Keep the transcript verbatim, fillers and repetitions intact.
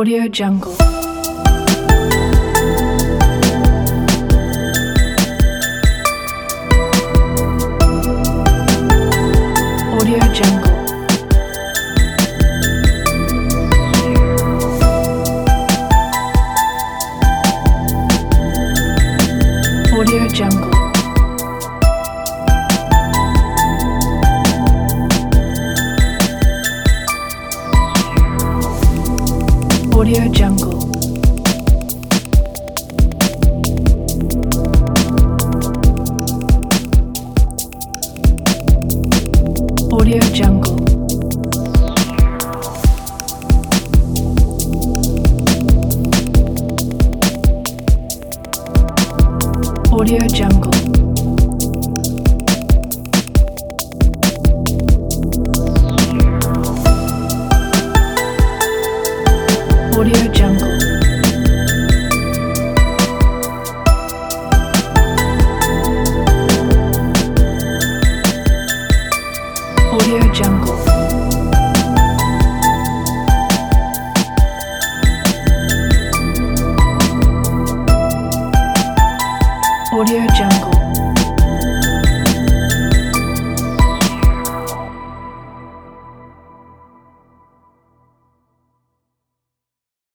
Audio Jungle. Audio Jungle. Audio Jungle. Audio Jungle. Audio Jungle. Audio Jungle. Audio Jungle. Audio Jungle. Audio Jungle.